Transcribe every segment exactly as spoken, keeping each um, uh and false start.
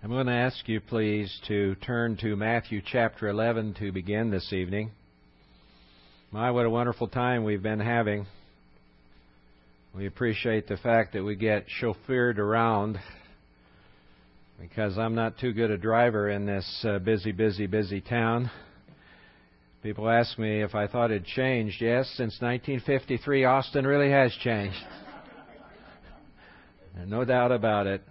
I'm going to ask you, please, to turn to Matthew chapter eleven to begin this evening. My, what a wonderful time we've been having. We appreciate the fact that we get chauffeured around, because I'm not too good a driver in this uh, busy, busy, busy town. People ask me if I thought it changed. Yes, since nineteen fifty-three, Austin really has changed. No doubt about it.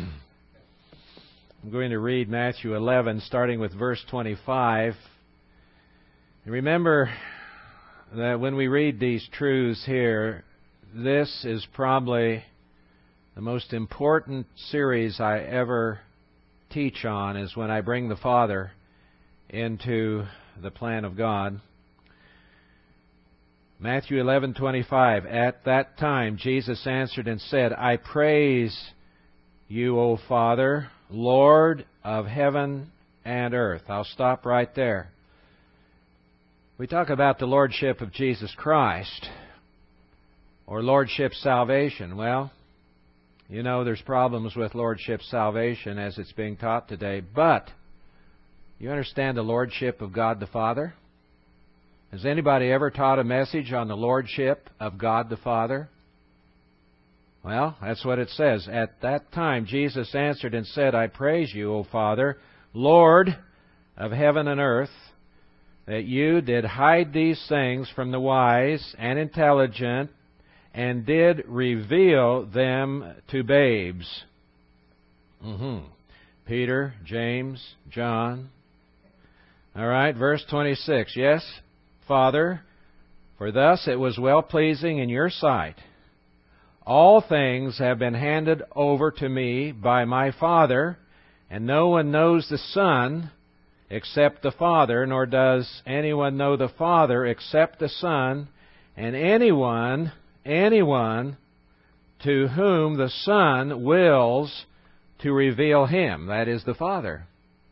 I'm going to read Matthew eleven, starting with verse twenty-five. And remember that when we read these truths here, this is probably the most important series I ever teach on, is when I bring the Father into the plan of God. Matthew eleven twenty-five. At that time Jesus answered and said, I praise you, O Father, Lord of heaven and earth. I'll stop right there. We talk about the Lordship of Jesus Christ, or Lordship salvation. Well, you know there's problems with Lordship salvation as it's being taught today, but you understand the Lordship of God the Father? Has anybody ever taught a message on the Lordship of God the Father? Well, that's what it says. At that time Jesus answered and said, I praise you, O Father, Lord of heaven and earth, that you did hide these things from the wise and intelligent, and did reveal them to babes. Mm-hmm. Peter, James, John. All right, verse twenty-six. Yes, Father, for thus it was well-pleasing in your sight. All things have been handed over to me by my Father, and no one knows the Son except the Father, nor does anyone know the Father except the Son, and anyone, anyone to whom the Son wills to reveal Him, that is the Father.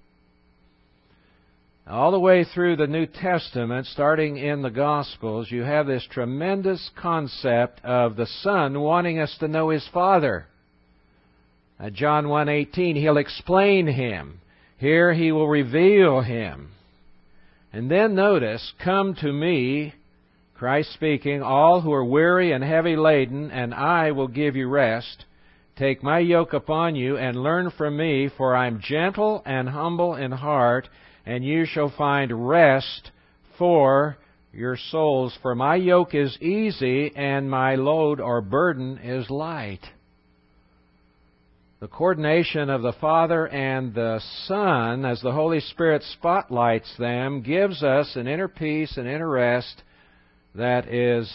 All the way through the New Testament, starting in the Gospels, you have this tremendous concept of the Son wanting us to know His Father. At John one eighteen, He'll explain Him. Here He will reveal Him. And then notice, come to me, Christ speaking, all who are weary and heavy laden, and I will give you rest. Take my yoke upon you and learn from me, for I am gentle and humble in heart, and you shall find rest for your souls. For my yoke is easy, and my load or burden is light. The coordination of the Father and the Son, as the Holy Spirit spotlights them, gives us an inner peace and inner rest that is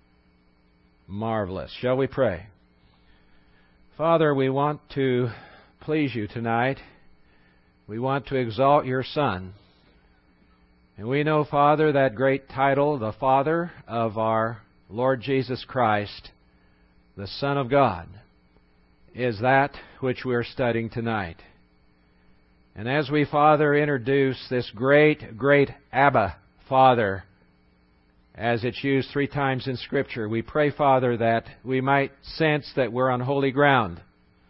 marvelous. Shall we pray? Father, we want to please you tonight. We want to exalt your Son. And we know, Father, that great title, the Father of our Lord Jesus Christ, the Son of God, is that which we're studying tonight. And as we, Father, introduce this great, great Abba, Father, as it's used three times in Scripture, we pray, Father, that we might sense that we're on holy ground.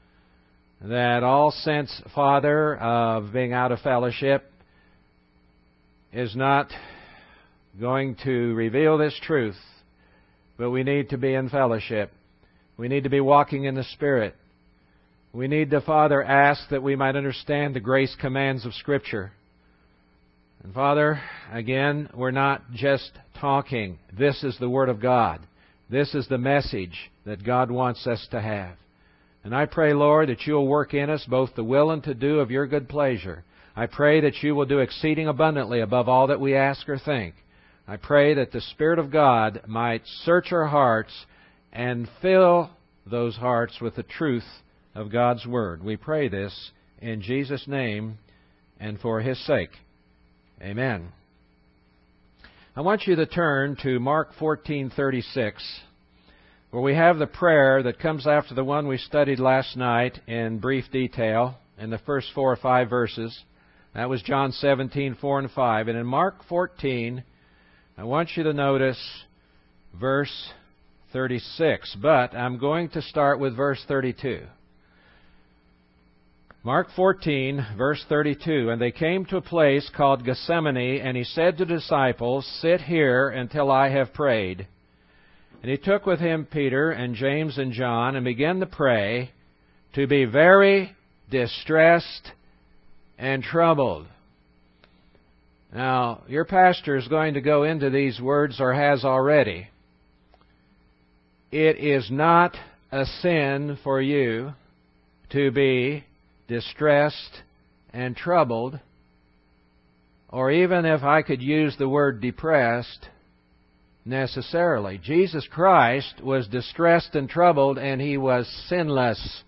That all sense, Father, of being out of fellowship is not going to reveal this truth, but we need to be in fellowship. We need to be walking in the Spirit. We need to, Father, ask that we might understand the grace commands of Scripture. And Father, again, we're not just talking. This is the Word of God. This is the message that God wants us to have. And I pray, Lord, that you will work in us both the will and to do of your good pleasure. I pray that you will do exceeding abundantly above all that we ask or think. I pray that the Spirit of God might search our hearts and fill those hearts with the truth of God's Word. We pray this in Jesus' name and for His sake. Amen. I want you to turn to Mark fourteen thirty-six, where we have the prayer that comes after the one we studied last night in brief detail in the first four or five verses. That was John seventeen, four and five. And in Mark fourteen, I want you to notice verse thirty-six. But I'm going to start with verse thirty-two. Mark fourteen, verse thirty-two, "And they came to a place called Gethsemane, and he said to the disciples, 'Sit here until I have prayed.' And he took with him Peter and James and John, and began to pray, to be very distressed and troubled." Now, your pastor is going to go into these words, or has already. It is not a sin for you to be distressed and troubled, or even if I could use the word depressed, necessarily. Jesus Christ was distressed and troubled, and He was sinless.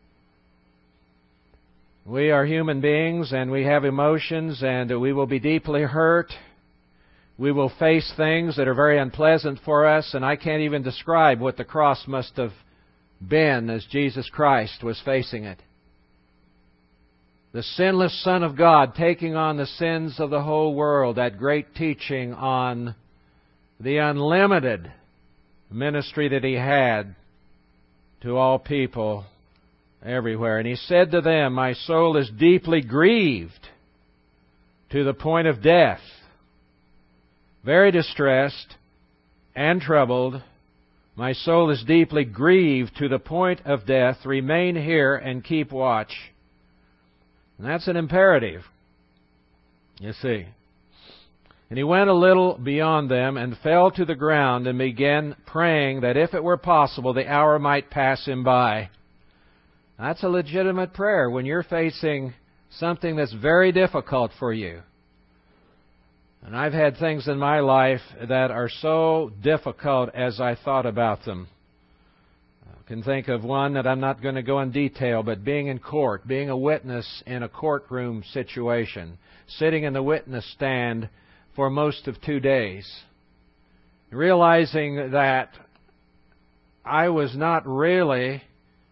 We are human beings, and we have emotions, and we will be deeply hurt. We will face things that are very unpleasant for us, and I can't even describe what the cross must have been as Jesus Christ was facing it. The sinless Son of God taking on the sins of the whole world, that great teaching on the unlimited ministry that He had to all people everywhere. And He said to them, "My soul is deeply grieved to the point of death." Very distressed and troubled. "My soul is deeply grieved to the point of death. Remain here and keep watch." And that's an imperative, you see. "And He went a little beyond them and fell to the ground and began praying that if it were possible the hour might pass Him by." That's a legitimate prayer when you're facing something that's very difficult for you. And I've had things in my life that are so difficult as I thought about them. I can think of one that I'm not going to go in detail, but being in court, being a witness in a courtroom situation, sitting in the witness stand for most of two days, realizing that I was not really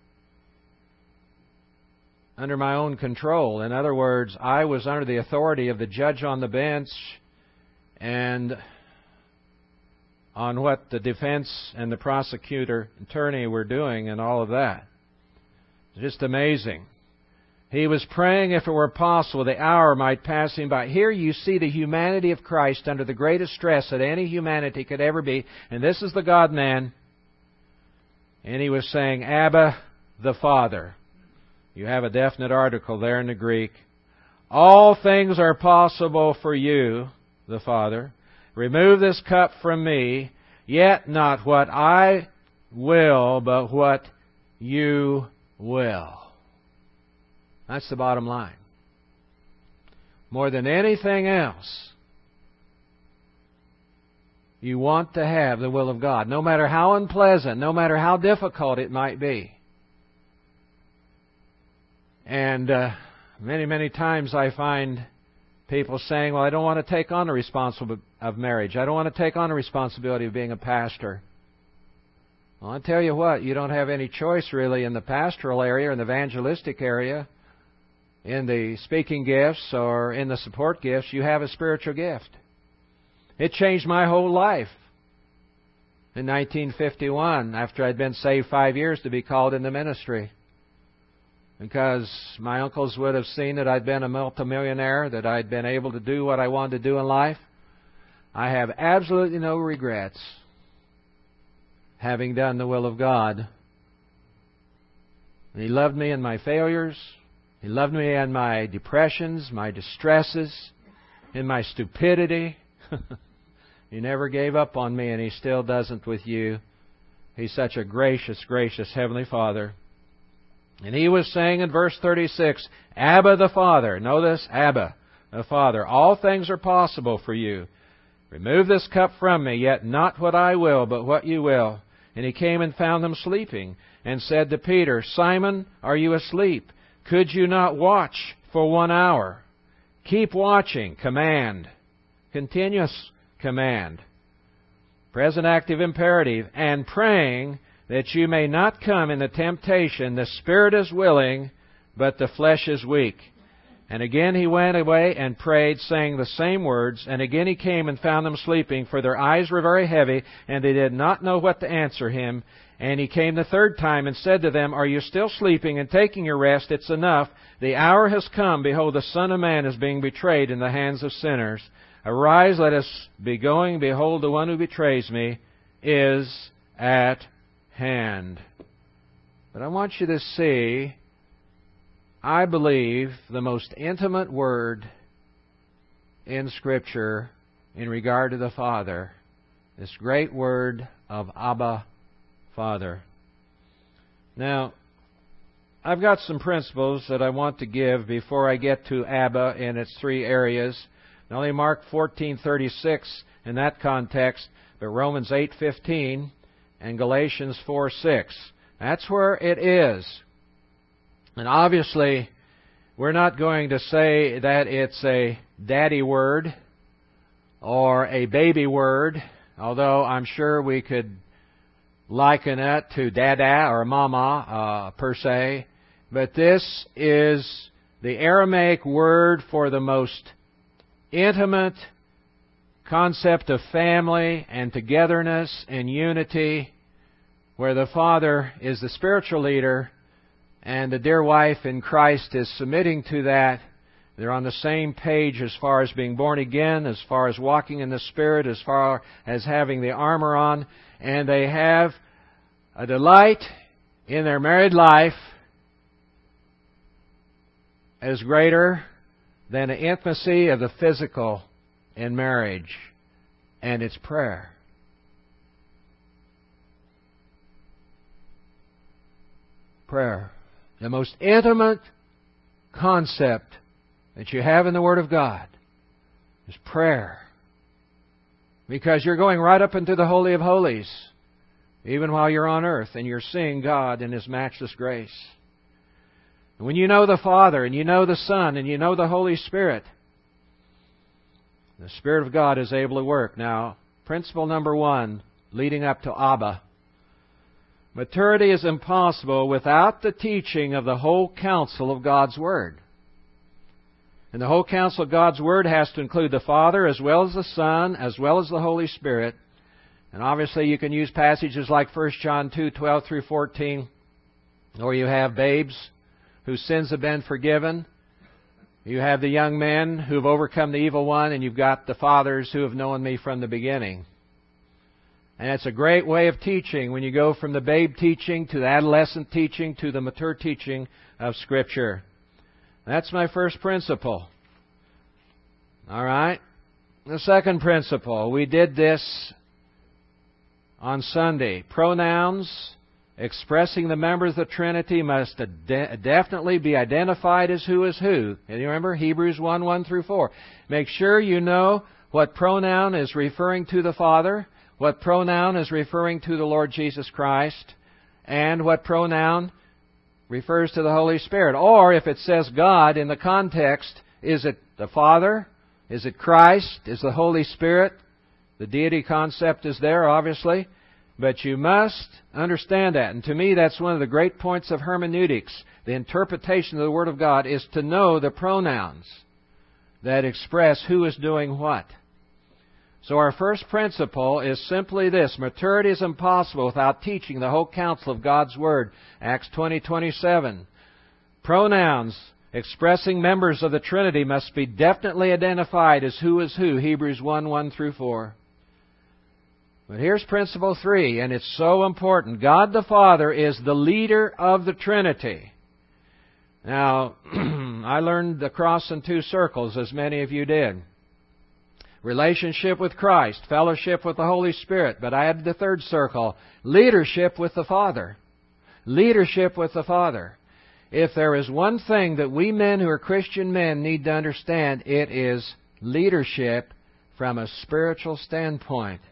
under my own control. In other words, I was under the authority of the judge on the bench and on what the defense and the prosecutor attorney were doing and all of that. It's just amazing. He was praying if it were possible the hour might pass Him by. Here you see the humanity of Christ under the greatest stress that any humanity could ever be. And this is the God-man. And He was saying, "Abba, the Father." You have a definite article there in the Greek. "All things are possible for you, the Father. Remove this cup from me, yet not what I will, but what you will." That's the bottom line. More than anything else, you want to have the will of God, no matter how unpleasant, no matter how difficult it might be. And uh, many, many times I find people saying, "Well, I don't want to take on the responsibility of marriage. I don't want to take on the responsibility of being a pastor." Well, I tell you what, you don't have any choice really in the pastoral area, in the evangelistic area, in the speaking gifts, or in the support gifts. You have a spiritual gift. It changed my whole life in nineteen fifty-one, after I'd been saved five years, to be called in the ministry. Because my uncles would have seen that I'd been a multimillionaire, that I'd been able to do what I wanted to do in life. I have absolutely no regrets having done the will of God. He loved me in my failures. He loved me in my depressions, my distresses, in my stupidity. He never gave up on me, and He still doesn't with you. He's such a gracious, gracious Heavenly Father. And He was saying in verse thirty-six, "Abba the Father." Notice, Abba the Father. "All things are possible for you. Remove this cup from me, yet not what I will, but what you will." And He came and found them sleeping, and said to Peter, "Simon, are you asleep? Could you not watch for one hour? Keep watching." Command. Continuous command. Present active imperative. "And praying that you may not come into temptation. The spirit is willing, but the flesh is weak." And again he went away and prayed, saying the same words. And again he came and found them sleeping, for their eyes were very heavy, and they did not know what to answer him. And he came the third time and said to them, Are you still sleeping and taking your rest? It's enough. The hour has come. Behold, the Son of Man is being betrayed in the hands of sinners. Arise, let us be going. Behold, the one who betrays me is at hand. But I want you to see, I believe, the most intimate word in Scripture in regard to the Father, this great word of Abba, Father. Now, I've got some principles that I want to give before I get to Abba in its three areas. Not only Mark fourteen thirty-six in that context, but Romans eight fifteen and Galatians four six. That's where it is. And obviously, we're not going to say that it's a daddy word or a baby word, although I'm sure we could liken it to dada or mama uh, per se. But this is the Aramaic word for the most intimate concept of family and togetherness and unity, where the father is the spiritual leader and the dear wife in Christ is submitting to that. They're on the same page as far as being born again, as far as walking in the Spirit, as far as having the armor on. And they have a delight in their married life as greater than the intimacy of the physical in marriage. And it's prayer. Prayer. The most intimate concept that you have in the Word of God is prayer. Because you're going right up into the Holy of Holies, even while you're on earth, and you're seeing God in His matchless grace. And when you know the Father, and you know the Son, and you know the Holy Spirit, the Spirit of God is able to work. Now, principle number one, leading up to Abba. Maturity is impossible without the teaching of the whole counsel of God's Word. And the whole counsel of God's Word has to include the Father as well as the Son, as well as the Holy Spirit. And obviously you can use passages like First John two, twelve through fourteen, or you have babes whose sins have been forgiven. You have the young men who have overcome the evil one, and you've got the fathers who have known me from the beginning. And it's a great way of teaching when you go from the babe teaching to the adolescent teaching to the mature teaching of Scripture. That's my first principle. All right? The second principle, we did this on Sunday. Pronouns expressing the members of the Trinity must ad- definitely be identified as who is who. And you remember Hebrews one, one through four. Make sure you know what pronoun is referring to the Father, what pronoun is referring to the Lord Jesus Christ, and what pronoun refers to the Holy Spirit. Or if it says God in the context, is it the Father? Is it Christ? Is the Holy Spirit? The deity concept is there, obviously. But you must understand that. And to me, that's one of the great points of hermeneutics. The interpretation of the Word of God is to know the pronouns that express who is doing what. So our first principle is simply this. Maturity is impossible without teaching the whole counsel of God's Word. Acts twenty, twenty-seven. Pronouns expressing members of the Trinity must be definitely identified as who is who. Hebrews one, one through four. But here's principle three, and it's so important. God the Father is the leader of the Trinity. Now, I learned the cross in two circles, as many of you did. Relationship with Christ, fellowship with the Holy Spirit. But I added the third circle, leadership with the Father. Leadership with the Father. If there is one thing that we men who are Christian men need to understand, it is leadership from a spiritual standpoint.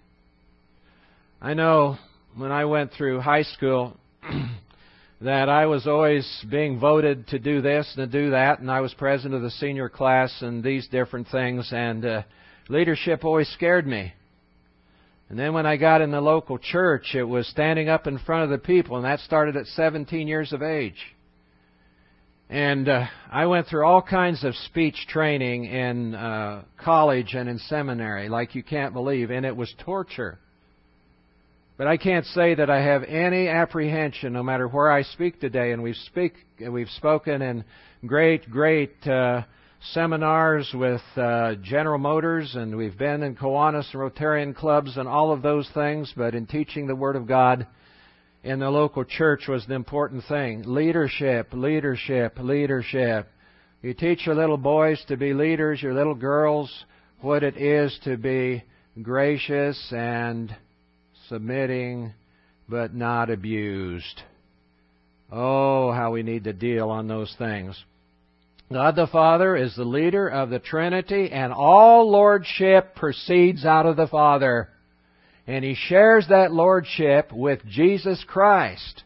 I know when I went through high school that I was always being voted to do this and to do that, and I was president of the senior class and these different things, and uh, leadership always scared me. And then when I got in the local church, it was standing up in front of the people, and that started at seventeen years of age. And uh, I went through all kinds of speech training in uh, college and in seminary, like you can't believe, and it was torture. But I can't say that I have any apprehension, no matter where I speak today. And we've speak, we've spoken in great, great uh, seminars with uh, General Motors, and we've been in Kiwanis and Rotarian clubs and all of those things. But in teaching the Word of God in the local church was the important thing. Leadership, leadership, leadership. You teach your little boys to be leaders, your little girls, what it is to be gracious and submitting, but not abused. Oh, how we need to deal on those things. God the Father is the leader of the Trinity, and all lordship proceeds out of the Father. And He shares that lordship with Jesus Christ.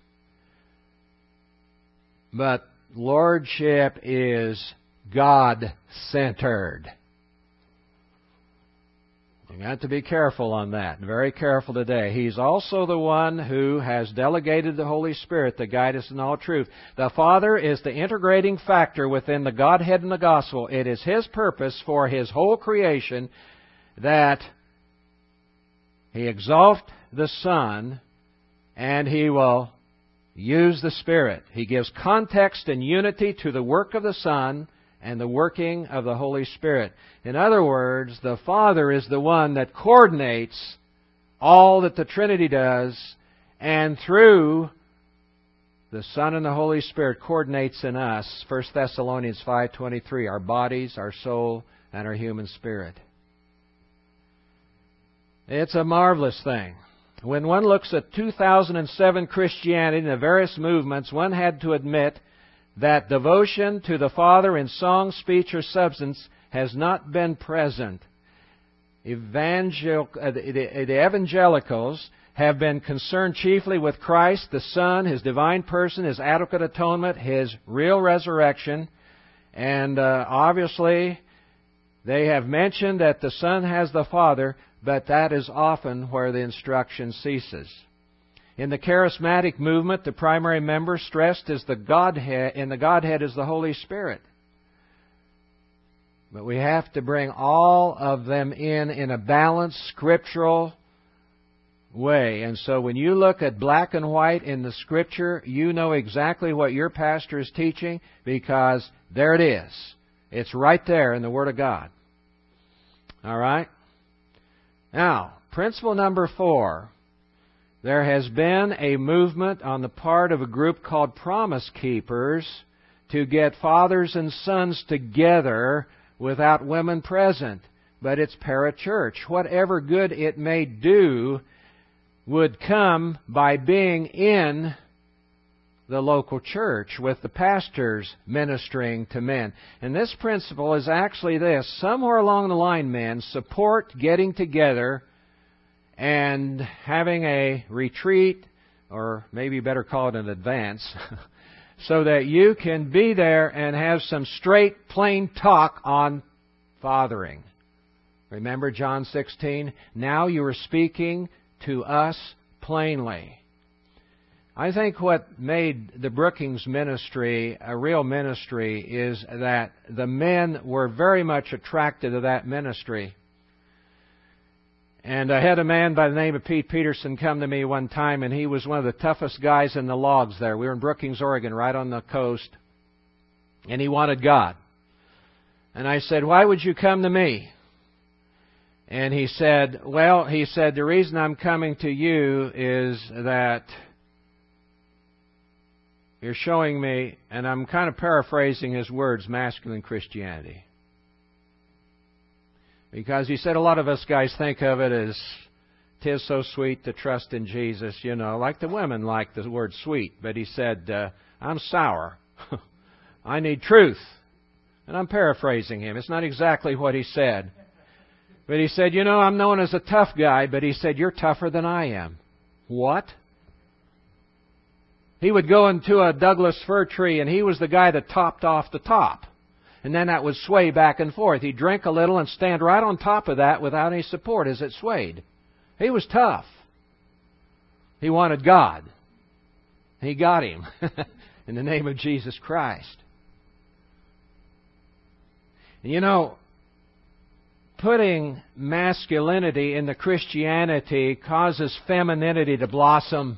But lordship is God-centered. You got to be careful on that. Very careful today. He's also the one who has delegated the Holy Spirit to guide us in all truth. The Father is the integrating factor within the Godhead and the Gospel. It is His purpose for His whole creation that He exalt the Son and He will use the Spirit. He gives context and unity to the work of the Son and the working of the Holy Spirit. In other words, the Father is the one that coordinates all that the Trinity does, and through the Son and the Holy Spirit coordinates in us, First Thessalonians five twenty-three, our bodies, our soul, and our human spirit. It's a marvelous thing. When one looks at two thousand seven Christianity and the various movements, one had to admit that devotion to the Father in song, speech, or substance has not been present. Evangel- uh, the, the evangelicals have been concerned chiefly with Christ, the Son, His divine person, His adequate atonement, His real resurrection, and uh, obviously they have mentioned that the Son has the Father, but that is often where the instruction ceases. In the charismatic movement, the primary member stressed is the Godhead, in the Godhead is the Holy Spirit. But we have to bring all of them in in a balanced, scriptural way. And so when you look at black and white in the Scripture, you know exactly what your pastor is teaching, because there it is. It's right there in the Word of God. All right? Now, principle number four. There has been a movement on the part of a group called Promise Keepers to get fathers and sons together without women present. But it's parachurch. Whatever good it may do would come by being in the local church with the pastors ministering to men. And this principle is actually this. Somewhere along the line, men support getting together and having a retreat, or maybe better call it an advance, so that you can be there and have some straight, plain talk on fathering. Remember John sixteen? Now you are speaking to us plainly. I think what made the Brookings ministry a real ministry is that the men were very much attracted to that ministry. And I had a man by the name of Pete Peterson come to me one time, and he was one of the toughest guys in the logs there. We were in Brookings, Oregon, right on the coast. And he wanted God. And I said, "Why would you come to me?" And he said, well, he said, "The reason I'm coming to you is that you're showing me," and I'm kind of paraphrasing his words, masculine Christianity. Because he said a lot of us guys think of it as, "'Tis so sweet to trust in Jesus," you know, like the women like the word sweet. But he said, uh, "I'm sour. I need truth." And I'm paraphrasing him. It's not exactly what he said. But he said, "You know, I'm known as a tough guy," but he said, "You're tougher than I am." What? He would go into a Douglas fir tree, and he was the guy that topped off the top. And then that would sway back and forth. He'd drink a little and stand right on top of that without any support as it swayed. He was tough. He wanted God. He got Him in the name of Jesus Christ. You know, putting masculinity into Christianity causes femininity to blossom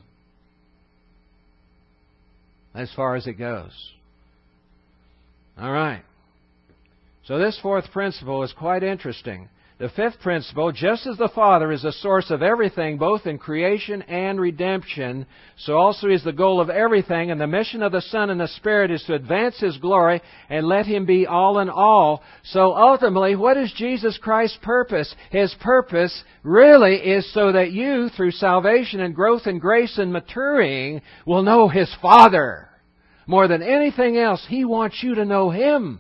as far as it goes. All right. So this fourth principle is quite interesting. The fifth principle, just as the Father is the source of everything, both in creation and redemption, so also is the goal of everything, and the mission of the Son and the Spirit is to advance His glory and let Him be all in all. So ultimately, what is Jesus Christ's purpose? His purpose really is so that you, through salvation and growth in grace and maturing, will know His Father. More than anything else, He wants you to know Him.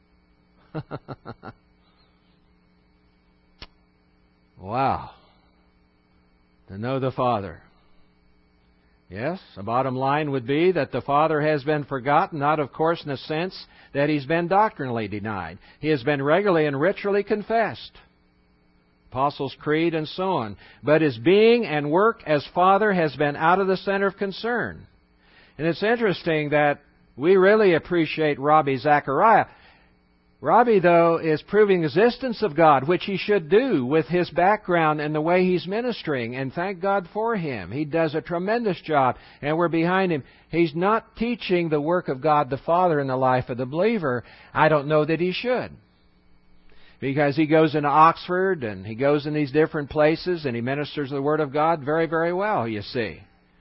Wow. To know the Father. Yes, the bottom line would be that the Father has been forgotten, not of course in the sense that He's been doctrinally denied. He has been regularly and ritually confessed. Apostles' Creed and so on. But His being and work as Father has been out of the center of concern. And it's interesting that we really appreciate Ravi Zachariah. Ravi, though, is proving the existence of God, which he should do with his background and the way he's ministering, and thank God for him. He does a tremendous job, and we're behind him. He's not teaching the work of God the Father in the life of the believer. I don't know that he should. Because he goes into Oxford, and he goes in these different places, and he ministers the Word of God very, very well, you see.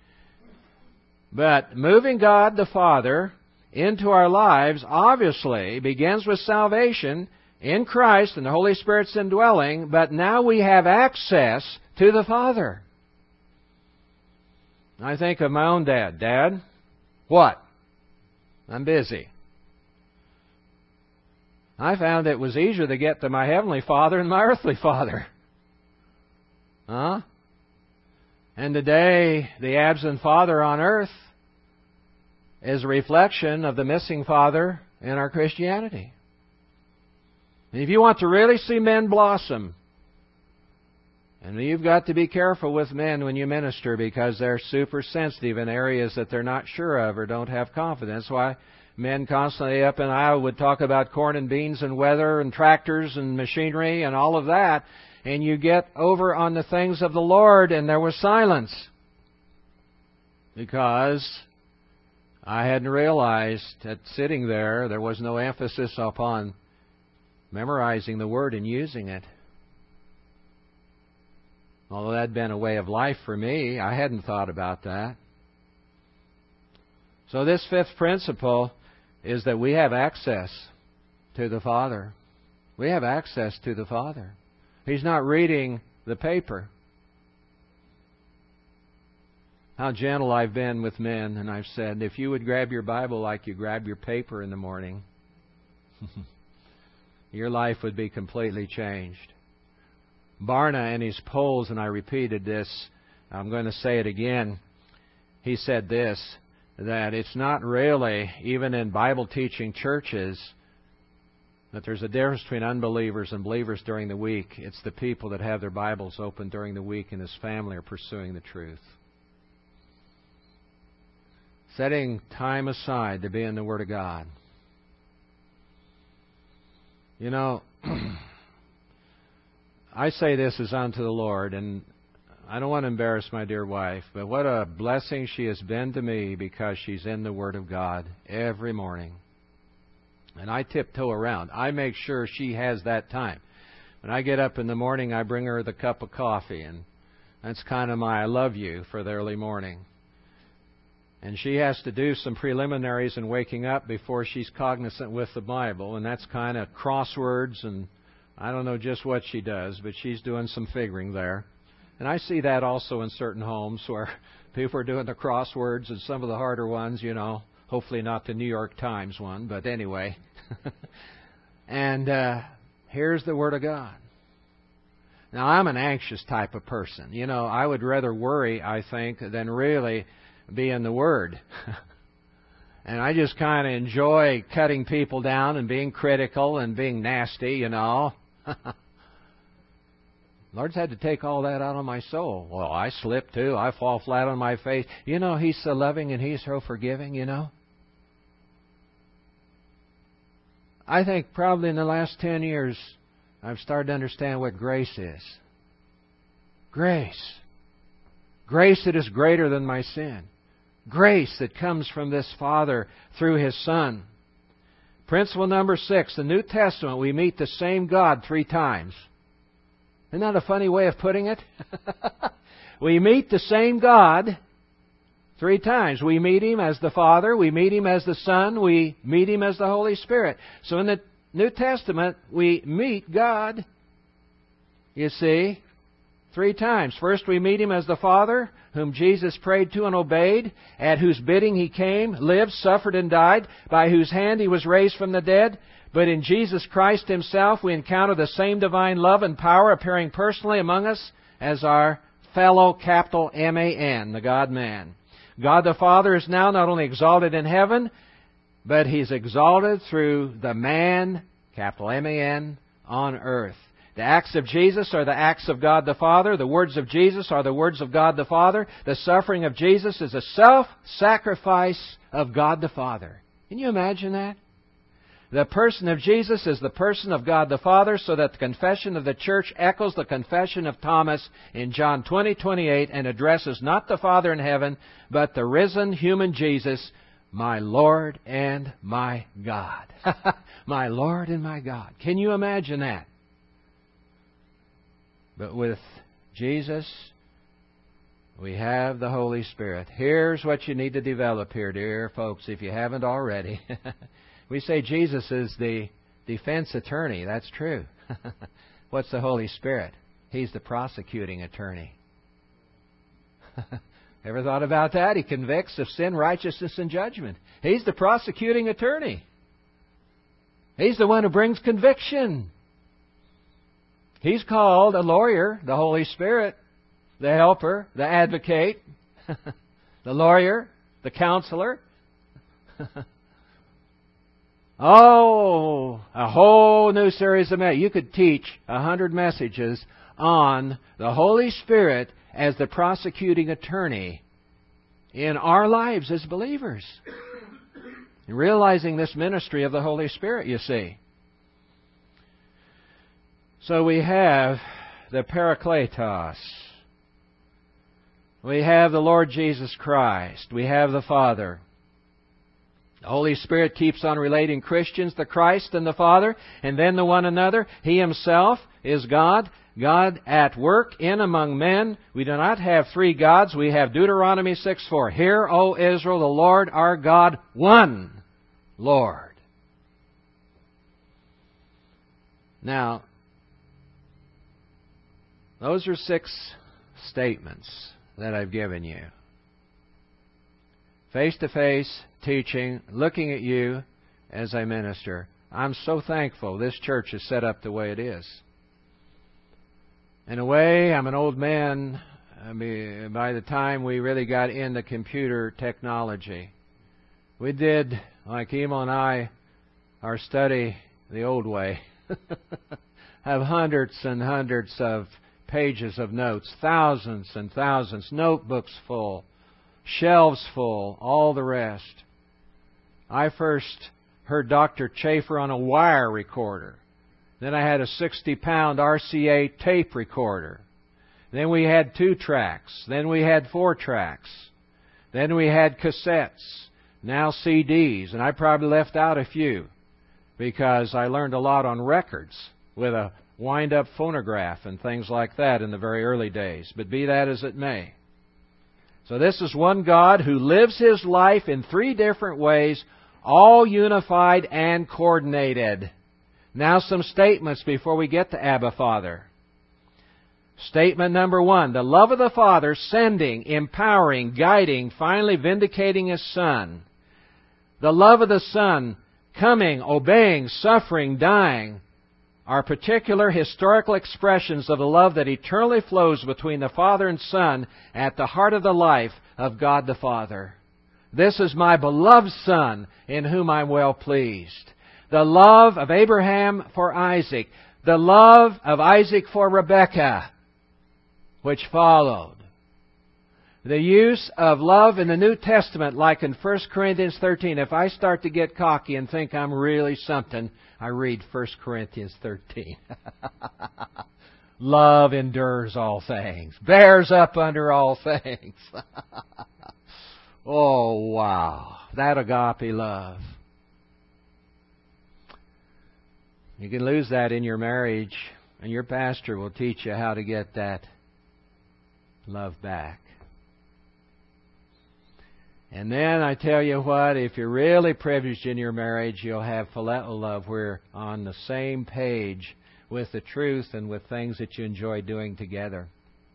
But moving God the Father into our lives, obviously, begins with salvation in Christ and the Holy Spirit's indwelling, but now we have access to the Father. I think of my own dad. Dad, what? I'm busy. I found it was easier to get to my Heavenly Father than my earthly father. Huh? And today, the absent father on earth is a reflection of the missing father in our Christianity. And if you want to really see men blossom, and you've got to be careful with men when you minister because they're super sensitive in areas that they're not sure of or don't have confidence. Why men constantly up in Iowa would talk about corn and beans and weather and tractors and machinery and all of that, and you get over on the things of the Lord and there was silence. Because I hadn't realized that sitting there, there was no emphasis upon memorizing the Word and using it. Although that had been a way of life for me, I hadn't thought about that. So this fifth principle is that we have access to the Father. We have access to the Father. He's not reading the paper. How gentle I've been with men, and I've said, if you would grab your Bible like you grab your paper in the morning, your life would be completely changed. Barna and his polls, and I repeated this, I'm going to say it again, he said this, that it's not really, even in Bible-teaching churches, that there's a difference between unbelievers and believers during the week. It's the people that have their Bibles open during the week and his family are pursuing the truth. Setting time aside to be in the Word of God. You know, I say this as unto the Lord, and I don't want to embarrass my dear wife, but what a blessing she has been to me because she's in the Word of God every morning. And I tiptoe around. I make sure she has that time. When I get up in the morning, I bring her the cup of coffee, and that's kind of my I love you for the early morning. And she has to do some preliminaries in waking up before she's cognizant with the Bible. And that's kind of crosswords and I don't know just what she does, but she's doing some figuring there. And I see that also in certain homes where people are doing the crosswords and some of the harder ones, you know. Hopefully not the New York Times one, but anyway. and uh, here's the Word of God. Now, I'm an anxious type of person. You know, I would rather worry, I think, than really be in the Word. And I just kind of enjoy cutting people down and being critical and being nasty, you know. Lord's had to take all that out of my soul. Well, I slip too. I fall flat on my face. You know, He's so loving and He's so forgiving, you know. I think probably in the last ten years, I've started to understand what grace is. Grace. Grace that is greater than my sin. Grace that comes from this Father through His Son. Principle number six, the New Testament, we meet the same God three times. Isn't that a funny way of putting it? We meet the same God three times. We meet Him as the Father, we meet Him as the Son, we meet Him as the Holy Spirit. So in the New Testament, we meet God, you see, three times. First, we meet Him as the Father, whom Jesus prayed to and obeyed, at whose bidding He came, lived, suffered, and died, by whose hand He was raised from the dead. But in Jesus Christ Himself, we encounter the same divine love and power appearing personally among us as our fellow, capital M A N, the God-man. God the Father is now not only exalted in heaven, but He's exalted through the man, capital M A N, on earth. The acts of Jesus are the acts of God the Father. The words of Jesus are the words of God the Father. The suffering of Jesus is a self-sacrifice of God the Father. Can you imagine that? The person of Jesus is the person of God the Father, so that the confession of the church echoes the confession of Thomas in John twenty twenty-eight and addresses not the Father in heaven, but the risen human Jesus, my Lord and my God. My Lord and my God. Can you imagine that? But with Jesus, we have the Holy Spirit. Here's what you need to develop here, dear folks, if you haven't already. We say Jesus is the defense attorney. That's true. What's the Holy Spirit? He's the prosecuting attorney. Ever thought about that? He convicts of sin, righteousness, and judgment. He's the prosecuting attorney. He's the one who brings conviction. He's called a lawyer, the Holy Spirit, the helper, the advocate, the lawyer, the counselor. Oh, a whole new series of messages. You could teach a hundred messages on the Holy Spirit as the prosecuting attorney in our lives as believers. Realizing this ministry of the Holy Spirit, you see. So we have the Parakletos. We have the Lord Jesus Christ. We have the Father. The Holy Spirit keeps on relating Christians to Christ and the Father, and then to one another. He Himself is God, God at work in among men. We do not have three gods. We have Deuteronomy six four. Hear, O Israel, the Lord our God, one Lord. Now, those are six statements that I've given you. Face-to-face teaching, looking at you as I minister. I'm so thankful this church is set up the way it is. In a way, I'm an old man I mean, by the time we really got into computer technology. We did, like Emil and I, our study the old way. Have hundreds and hundreds of pages of notes, thousands and thousands, notebooks full, shelves full, all the rest. I first heard Doctor Chafer on a wire recorder. Then I had a sixty-pound R C A tape recorder. Then we had two tracks. Then we had four tracks. Then we had cassettes. Now C Ds. And I probably left out a few because I learned a lot on records with a wind-up phonograph and things like that in the very early days. But be that as it may. So this is one God who lives His life in three different ways, all unified and coordinated. Now some statements before we get to Abba Father. Statement number one, the love of the Father sending, empowering, guiding, finally vindicating His Son. The love of the Son coming, obeying, suffering, dying, are particular historical expressions of the love that eternally flows between the Father and Son at the heart of the life of God the Father. This is my beloved Son, in whom I'm well pleased. The love of Abraham for Isaac. The love of Isaac for Rebekah, which followed. The use of love in the New Testament, like in First Corinthians thirteen. If I start to get cocky and think I'm really something, I read First Corinthians thirteen. Love endures all things, bears up under all things. Oh, wow. That agape love. You can lose that in your marriage, and your pastor will teach you how to get that love back. And then I tell you what, if you're really privileged in your marriage, you'll have phileo love. We're on the same page with the truth and with things that you enjoy doing together.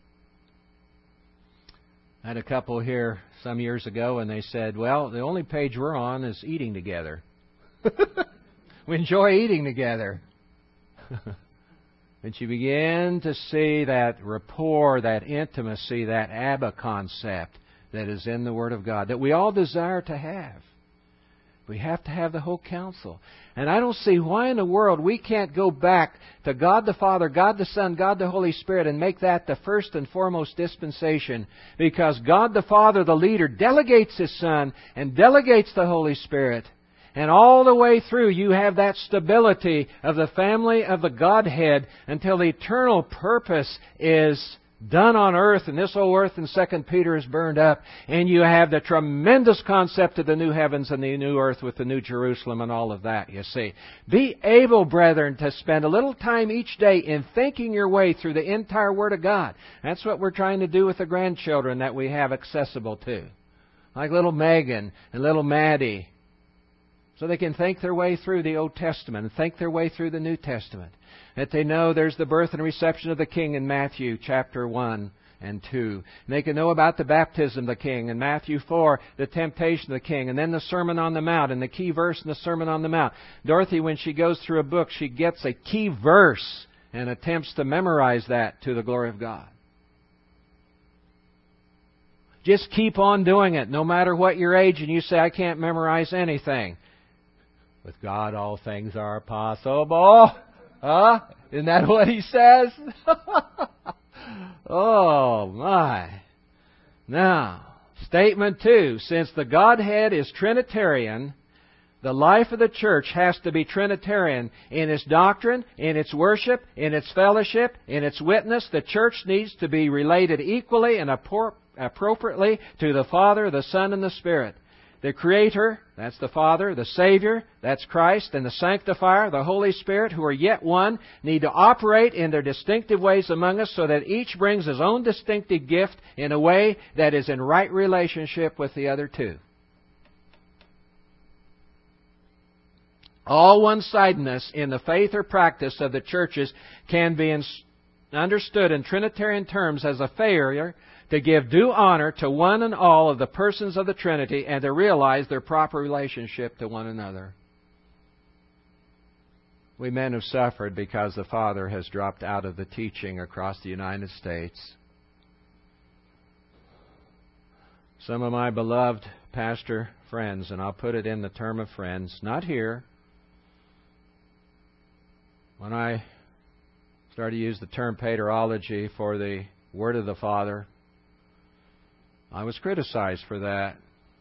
I had a couple here some years ago, and they said, well, the only page we're on is eating together. We enjoy eating together. But you begin to see that rapport, that intimacy, that Abba concept that is in the Word of God, that we all desire to have. We have to have the whole counsel. And I don't see why in the world we can't go back to God the Father, God the Son, God the Holy Spirit, and make that the first and foremost dispensation. Because God the Father, the leader, delegates His Son and delegates the Holy Spirit. And all the way through you have that stability of the family of the Godhead until the eternal purpose is done on earth, and this old earth in Second Peter is burned up, and you have the tremendous concept of the new heavens and the new earth with the new Jerusalem and all of that, you see. Be able, brethren, to spend a little time each day in thinking your way through the entire Word of God. That's what we're trying to do with the grandchildren that we have accessible to. Like little Megan and little Maddie. So they can think their way through the Old Testament and think their way through the New Testament. That they know there's the birth and reception of the King in Matthew chapter one and two. And they can know about the baptism of the King in Matthew four, the temptation of the King, and then the Sermon on the Mount, and the key verse in the Sermon on the Mount. Dorothy, when she goes through a book, she gets a key verse and attempts to memorize that to the glory of God. Just keep on doing it, no matter what your age, and you say, I can't memorize anything. With God, all things are possible. Huh? Isn't that what He says? Oh, my. Now, statement two. Since the Godhead is Trinitarian, the life of the church has to be Trinitarian in its doctrine, in its worship, in its fellowship, in its witness. The church needs to be related equally and appropriately to the Father, the Son, and the Spirit. The Creator, that's the Father, the Savior, that's Christ, and the Sanctifier, the Holy Spirit, who are yet one, need to operate in their distinctive ways among us so that each brings his own distinctive gift in a way that is in right relationship with the other two. All one-sidedness in the faith or practice of the churches can be understood in Trinitarian terms as a failure to give due honor to one and all of the persons of the Trinity and to realize their proper relationship to one another. We men have suffered because the Father has dropped out of the teaching across the United States. Some of my beloved pastor friends, and I'll put it in the term of friends, not here. When I started to use the term paterology for the Word of the Father, I was criticized for that.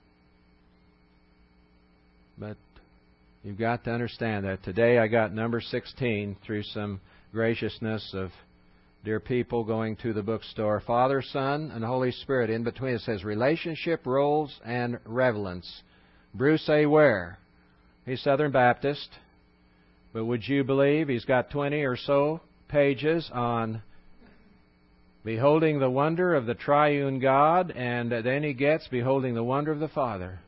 But you've got to understand that today I got number sixteen through some graciousness of dear people going to the bookstore. Father, Son, and Holy Spirit. In between it says relationship, roles, and relevance. Bruce A. Ware. He's Southern Baptist. But would you believe he's got twenty or so pages on beholding the wonder of the triune God, and then he gets beholding the wonder of the Father.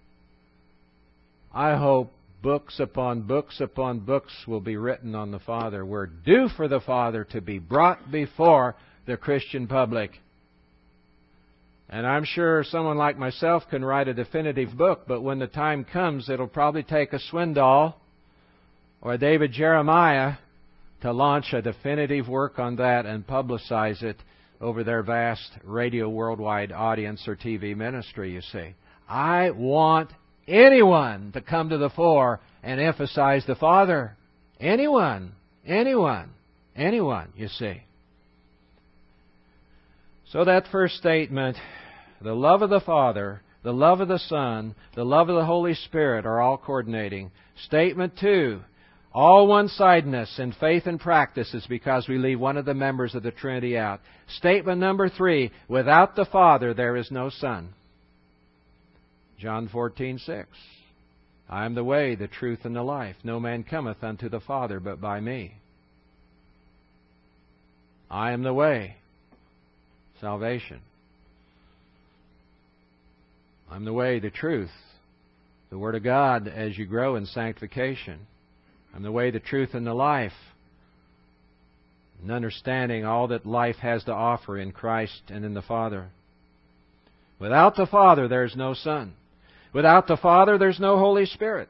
I hope books upon books upon books will be written on the Father. We're due for the Father to be brought before the Christian public. And I'm sure someone like myself can write a definitive book, but when the time comes, it'll probably take a Swindoll or a David Jeremiah to launch a definitive work on that and publicize it over their vast radio worldwide audience or T V ministry, you see. I want anyone to come to the fore and emphasize the Father. Anyone. Anyone. Anyone, you see. So that first statement, the love of the Father, the love of the Son, the love of the Holy Spirit are all coordinating. Statement two, all one-sidedness in faith and practice is because we leave one of the members of the Trinity out. Statement number three, without the Father there is no Son. John fourteen six. I am the way, the truth, and the life. No man cometh unto the Father but by me. I am the way. Salvation. I'm the way, the truth, the Word of God as you grow in sanctification. I'm the way, the truth, and the life. And understanding all that life has to offer in Christ and in the Father. Without the Father, there is no Son. Without the Father, there's no Holy Spirit.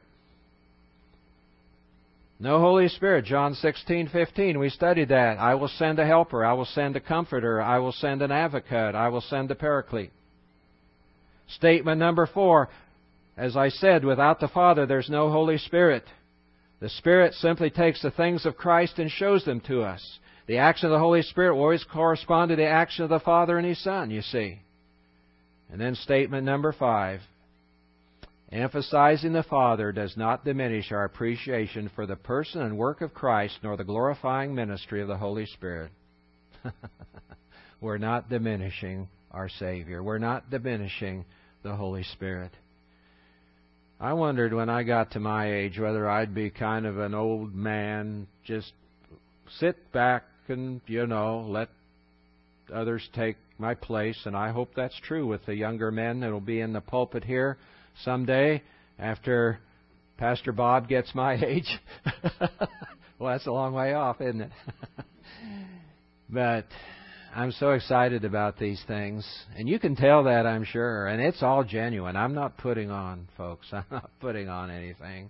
No Holy Spirit. John sixteen fifteen, we studied that. I will send a helper. I will send a comforter. I will send an advocate. I will send a paraclete. Statement number four, as I said, without the Father, there's no Holy Spirit. The Spirit simply takes the things of Christ and shows them to us. The action of the Holy Spirit will always correspond to the action of the Father and His Son, you see. And then statement number five, emphasizing the Father does not diminish our appreciation for the person and work of Christ nor the glorifying ministry of the Holy Spirit. We're not diminishing our Savior. We're not diminishing the Holy Spirit. I wondered when I got to my age whether I'd be kind of an old man, just sit back and, you know, let others take my place. And I hope that's true with the younger men that will be in the pulpit here someday after Pastor Bob gets my age. Well, that's a long way off, isn't it? But I'm so excited about these things. And you can tell that, I'm sure. And it's all genuine. I'm not putting on, folks. I'm not putting on anything.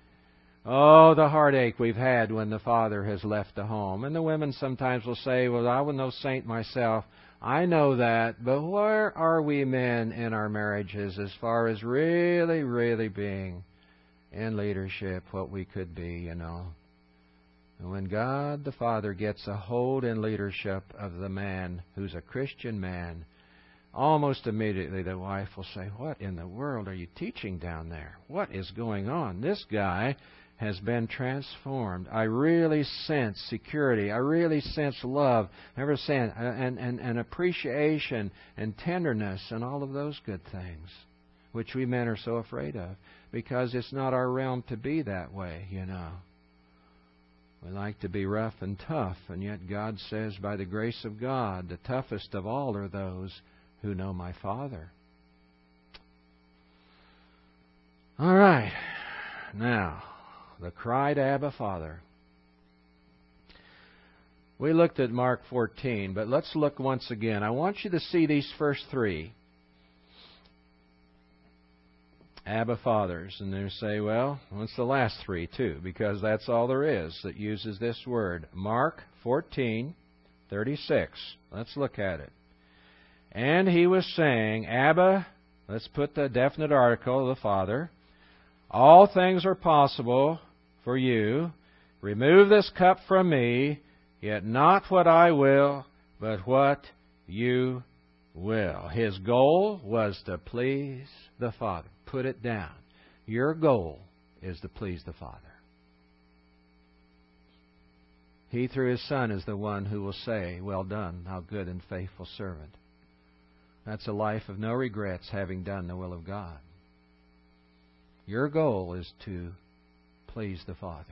Oh, the heartache we've had when the father has left the home. And the women sometimes will say, well, I was no saint myself. I know that, but where are we men in our marriages as far as really, really being in leadership, what we could be, you know? And when God the Father gets a hold in leadership of the man who's a Christian man, almost immediately the wife will say, what in the world are you teaching down there? What is going on? This guy has been transformed. I really sense security. I really sense love. Never sense and, and, and appreciation and tenderness and all of those good things, which we men are so afraid of, because it's not our realm to be that way, you know. We like to be rough and tough, and yet God says, by the grace of God, the toughest of all are those who know my Father. All right. Now, the cry to Abba, Father. We looked at Mark fourteen, but let's look once again. I want you to see these first three. Abba, Fathers. And they say, well, what's the last three, too? Because that's all there is that uses this word. Mark fourteen thirty-six. Let's look at it. And he was saying, Abba, let's put the definite article, the Father. All things are possible for you. Remove this cup from me, yet not what I will, but what you will. His goal was to please the Father. Put it down. Your goal is to please the Father. He, through His Son, is the one who will say, well done, thou good and faithful servant. That's a life of no regrets, having done the will of God. Your goal is to please the Father.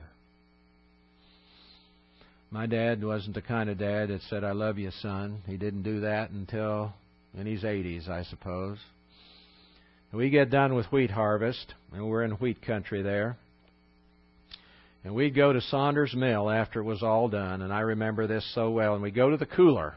My dad wasn't the kind of dad that said, I love you, son. He didn't do that until in his eighties, I suppose. We get done with wheat harvest, and we're in wheat country there. And we'd go to Saunders Mill after it was all done, and I remember this so well. And we'd go to the cooler,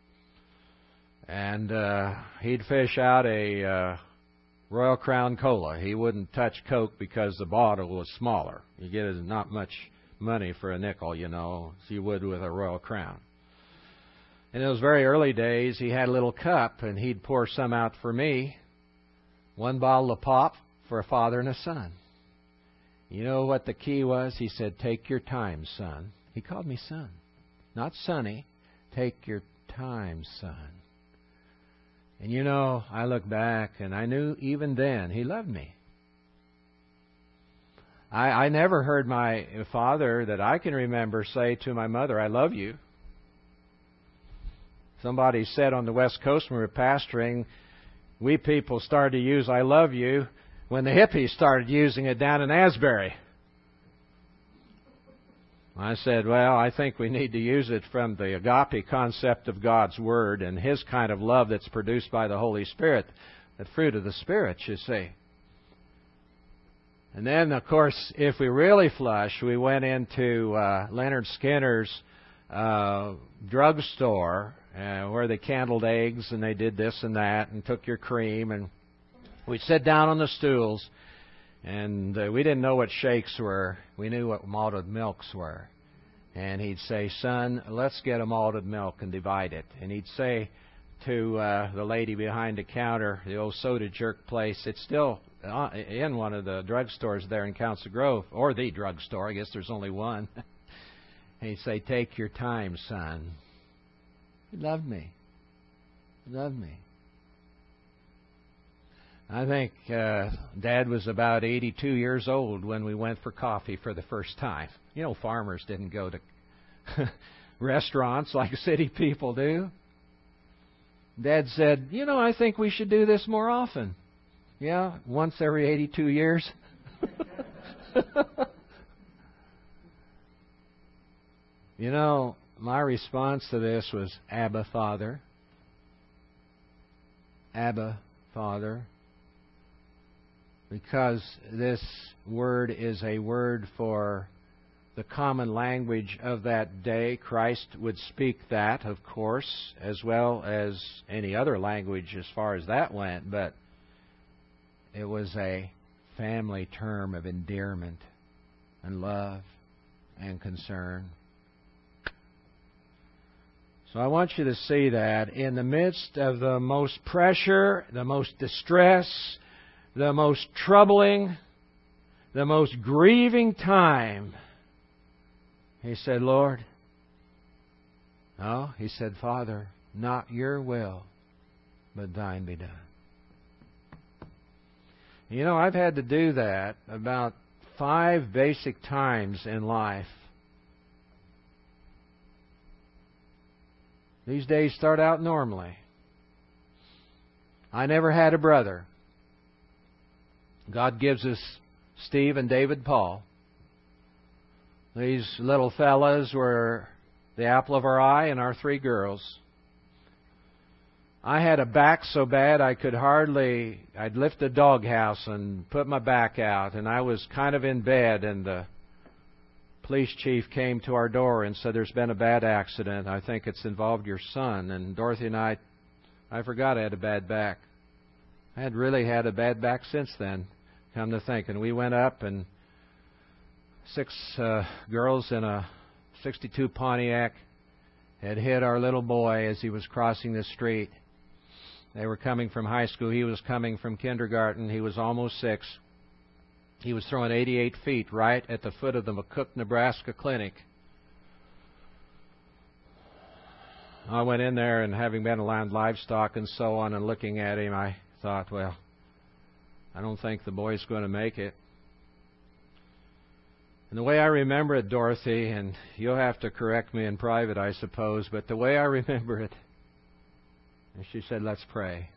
and uh, he'd fish out a uh, Royal Crown Cola. He wouldn't touch Coke because the bottle was smaller. You get not much money for a nickel, you know, as you would with a Royal Crown. In those very early days, he had a little cup, and he'd pour some out for me. One bottle of pop for a father and a son. You know what the key was? He said, take your time, son. He called me son. Not Sonny. Take your time, son. And you know, I look back and I knew even then He loved me. I, I never heard my father that I can remember say to my mother, "I love you." Somebody said on the West Coast when we were pastoring, we people started to use "I love you" when the hippies started using it down in Asbury. I said, well, I think we need to use it from the agape concept of God's Word and His kind of love that's produced by the Holy Spirit, the fruit of the Spirit, you see. And then, of course, if we really flush, we went into uh, Leonard Skinner's uh, drugstore uh, where they candled eggs and they did this and that and took your cream, and we'd sit down on the stools. And uh, we didn't know what shakes were. We knew what malted milks were. And he'd say, "Son, let's get a malted milk and divide it." And he'd say to uh, the lady behind the counter, the old soda jerk place, it's still uh, in one of the drugstores there in Council Grove, or the drugstore, I guess there's only one. And he'd say, "Take your time, son." He loved me. He loved me. I think uh, Dad was about eighty-two years old when we went for coffee for the first time. You know, farmers didn't go to restaurants like city people do. Dad said, "You know, I think we should do this more often." Yeah, once every eighty-two years. You know, my response to this was, "Abba, Father." Abba, Father. Because this word is a word for the common language of that day. Christ would speak that, of course, as well as any other language as far as that went, but it was a family term of endearment and love and concern. So I want you to see that in the midst of the most pressure, the most distress, the most troubling, the most grieving time, he said, "Lord," no, he said, "Father, not your will, but thine be done." You know, I've had to do that about five basic times in life. These days start out normally. I never had a brother. God gives us Steve and David Paul. These little fellas were the apple of our eye and our three girls. I had a back so bad I could hardly, I'd lift the doghouse and put my back out, and I was kind of in bed, and the police chief came to our door and said, "There's been a bad accident. I think it's involved your son." And Dorothy and I, I forgot I had a bad back. I had really had a bad back since then, come to think. And we went up, and six uh, girls in a sixty-two Pontiac had hit our little boy as he was crossing the street. They were coming from high school. He was coming from kindergarten. He was almost six. He was throwing eighty-eight feet right at the foot of the McCook, Nebraska clinic. I went in there, and having been around livestock and so on and looking at him, I thought, well, I don't think the boy's going to make it. And the way I remember it, Dorothy, and you'll have to correct me in private, I suppose, but the way I remember it, and she said, "Let's pray."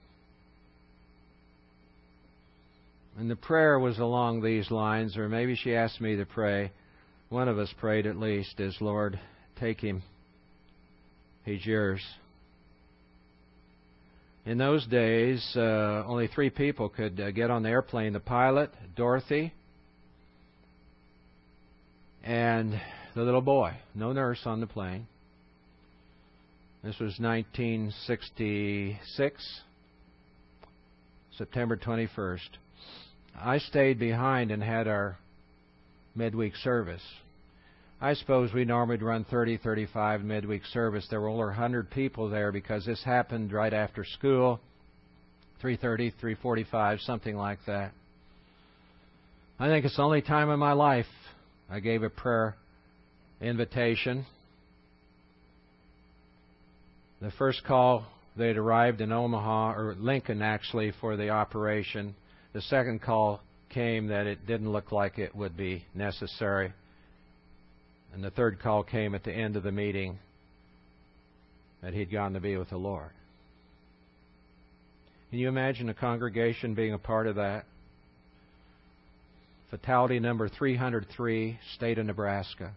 And the prayer was along these lines, or maybe she asked me to pray. One of us prayed at least, is, "Lord, take him. He's yours." In those days, uh, only three people could uh, get on the airplane. The pilot, Dorothy, and the little boy. No nurse on the plane. This was nineteen sixty-six, September twenty-first. I stayed behind and had our midweek service. I suppose we normally run thirty, thirty-five midweek service. There were over one hundred people there because this happened right after school, three thirty, three forty-five, something like that. I think it's the only time in my life I gave a prayer invitation. The first call they had arrived in Omaha, or Lincoln actually, for the operation. The second call came that it didn't look like it would be necessary. And the third call came at the end of the meeting that he'd gone to be with the Lord. Can you imagine a congregation being a part of that? Fatality number three hundred three, state of Nebraska.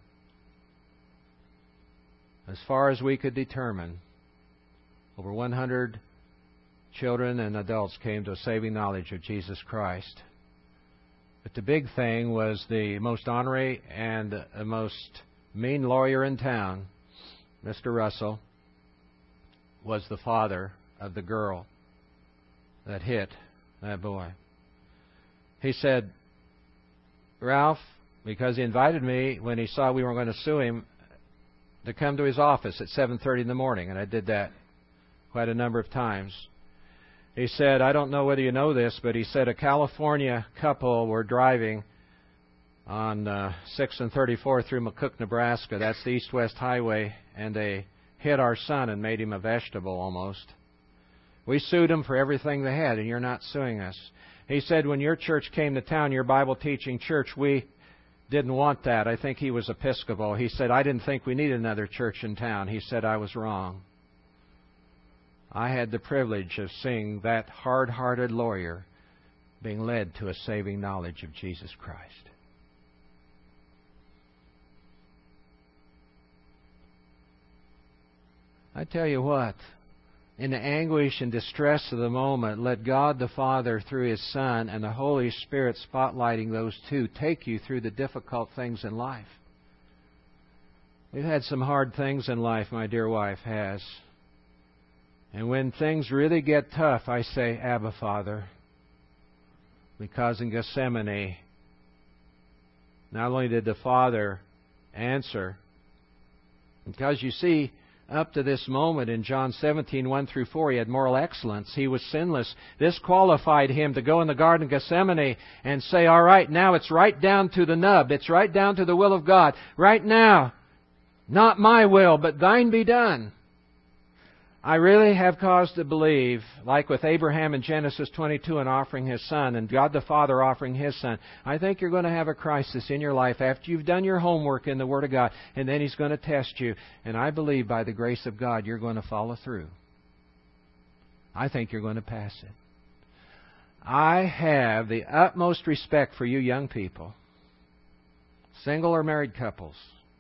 As far as we could determine, over one hundred children and adults came to a saving knowledge of Jesus Christ. But the big thing was the most ornery and the most mean lawyer in town, Mister Russell, was the father of the girl that hit that boy. He said, Ralph, because he invited me when he saw we weren't going to sue him, to come to his office at seven thirty in the morning, and I did that quite a number of times. He said, I don't know whether you know this, but he said a California couple were driving on uh, sixth and thirty-fourth through McCook, Nebraska. That's the east-west highway, and they hit our son and made him a vegetable almost. We sued them for everything they had, and you're not suing us. He said, when your church came to town, your Bible-teaching church, we didn't want that. I think he was Episcopal. He said, I didn't think we needed another church in town. He said, I was wrong. I had the privilege of seeing that hard-hearted lawyer being led to a saving knowledge of Jesus Christ. I tell you what, in the anguish and distress of the moment, let God the Father, through His Son, and the Holy Spirit spotlighting those two, take you through the difficult things in life. We've had some hard things in life, my dear wife has. And when things really get tough, I say, Abba, Father. Because in Gethsemane, not only did the Father answer, because you see, up to this moment in John seventeen, one through four, He had moral excellence. He was sinless. This qualified Him to go in the Garden of Gethsemane and say, all right, now it's right down to the nub. It's right down to the will of God. Right now, not my will, but Thine be done. I really have cause to believe, like with Abraham in Genesis twenty-two and offering his son, and God the Father offering His Son, I think you're going to have a crisis in your life after you've done your homework in the Word of God, and then He's going to test you. And I believe by the grace of God you're going to follow through. I think you're going to pass it. I have the utmost respect for you young people, single or married couples.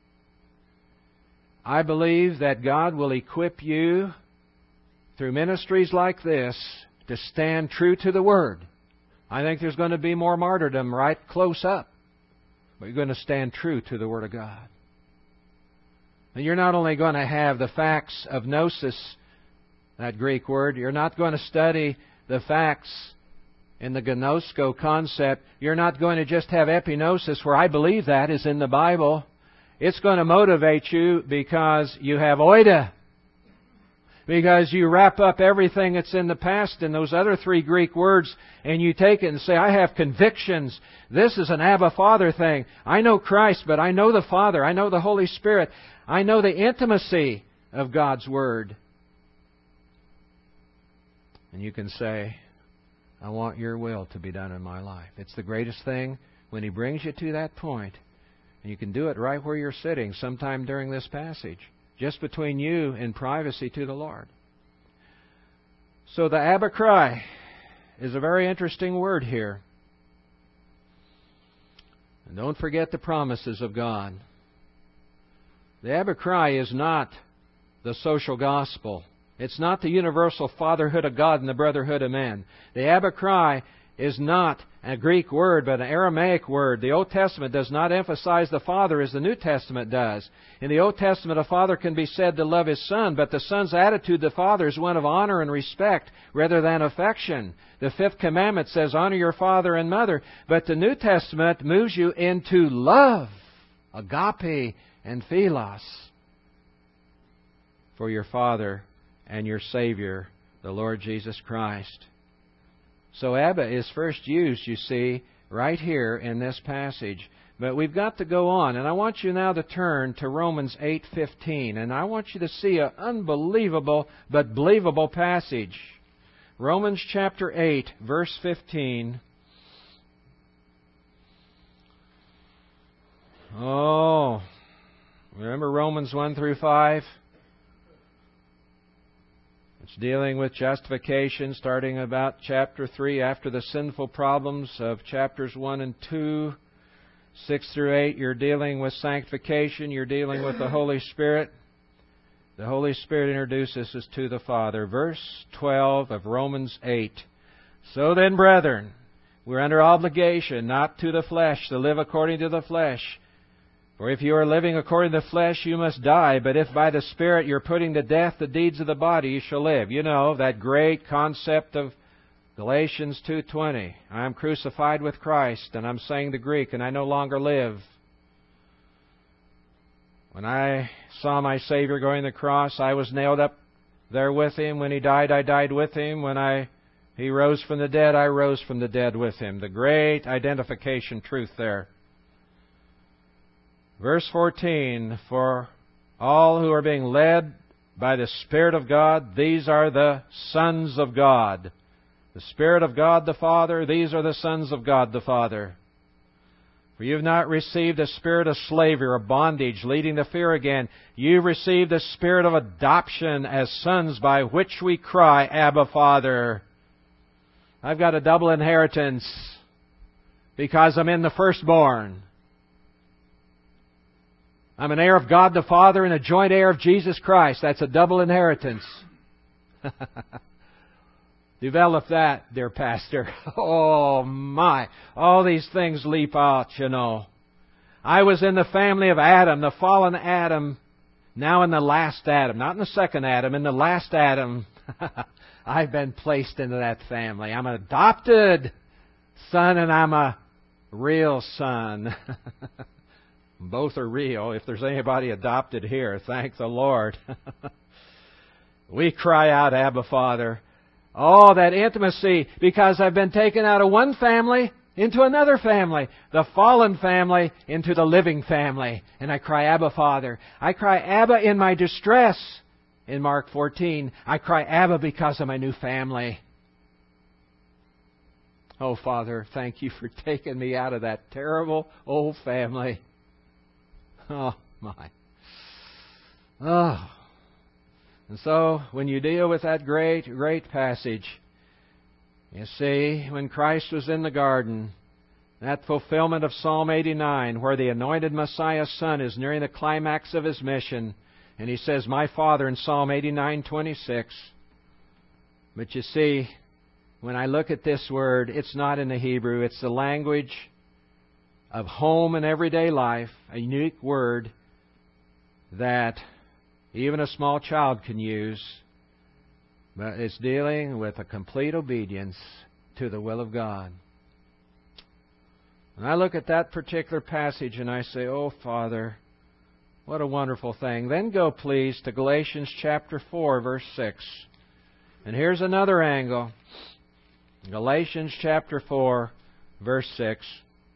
I believe that God will equip you through ministries like this to stand true to the Word. I think there's going to be more martyrdom right close up, but you're going to stand true to the Word of God. And you're not only going to have the facts of gnosis, that Greek word, you're not going to study the facts in the gnosko concept. You're not going to just have epignosis, where I believe that is in the Bible. It's going to motivate you because you have oida. Because you wrap up everything that's in the past in those other three Greek words, and you take it and say, I have convictions. This is an Abba Father thing. I know Christ, but I know the Father. I know the Holy Spirit. I know the intimacy of God's Word. And you can say, I want Your will to be done in my life. It's the greatest thing when He brings you to that point. And you can do it right where you're sitting sometime during this passage, just between you in privacy to the Lord. So the Abba cry is a very interesting word here. And don't forget the promises of God. The Abba cry is not the social gospel. It's not the universal fatherhood of God and the brotherhood of men. The Abba cry is not a Greek word, but an Aramaic word. The Old Testament does not emphasize the Father as the New Testament does. In the Old Testament, a father can be said to love his son, but the son's attitude to the father is one of honor and respect rather than affection. The fifth commandment says, honor your father and mother. But the New Testament moves you into love, agape and philos, for your Father and your Savior, the Lord Jesus Christ. So Abba is first used, you see, right here in this passage. But we've got to go on, and I want you now to turn to Romans eight fifteen, and I want you to see an unbelievable but believable passage. Romans chapter eight, verse fifteen. Oh, remember Romans one through five? It's dealing with justification, starting about chapter three, after the sinful problems of chapters one and two. six through eight, you're dealing with sanctification, you're dealing with the Holy Spirit. The Holy Spirit introduces us to the Father. Verse twelve of Romans eight. So then, brethren, we're under obligation, not to the flesh, to live according to the flesh. For if you are living according to the flesh, you must die. But if by the Spirit you're putting to death the deeds of the body, you shall live. You know, that great concept of Galatians two twenty. I am crucified with Christ, and I'm saying the Greek, and I no longer live. When I saw my Savior going to the cross, I was nailed up there with Him. When He died, I died with Him. When I He rose from the dead, I rose from the dead with Him. The great identification truth there. Verse fourteen, for all who are being led by the Spirit of God, these are the sons of God. The Spirit of God the Father, these are the sons of God the Father. For you have not received a spirit of slavery or bondage, leading to fear again. You've received the Spirit of adoption as sons, by which we cry, Abba, Father. I've got a double inheritance because I'm in the firstborn. I'm an heir of God the Father and a joint heir of Jesus Christ. That's a double inheritance. Develop that, dear pastor. Oh, my. All these things leap out, you know. I was in the family of Adam, the fallen Adam, now in the last Adam. Not in the second Adam, in the last Adam. I've been placed into that family. I'm an adopted son and I'm a real son. Both are real. If there's anybody adopted here, thank the Lord. We cry out, Abba, Father. Oh, that intimacy, because I've been taken out of one family into another family, the fallen family into the living family. And I cry, Abba, Father. I cry, Abba, in my distress. In Mark fourteen, I cry, Abba, because of my new family. Oh, Father, thank you for taking me out of that terrible old family. Oh, my. Oh. And so, when you deal with that great, great passage, you see, when Christ was in the garden, that fulfillment of Psalm eighty-nine, where the anointed Messiah's Son is nearing the climax of His mission, and He says, My Father, in Psalm eighty-nine twenty-six. But you see, when I look at this word, it's not in the Hebrew, it's the language of home and everyday life, a unique word that even a small child can use, but it's dealing with a complete obedience to the will of God. And I look at that particular passage and I say, oh, Father, what a wonderful thing. Then go, please, to Galatians chapter four, verse six. And here's another angle. Galatians chapter four, verse six.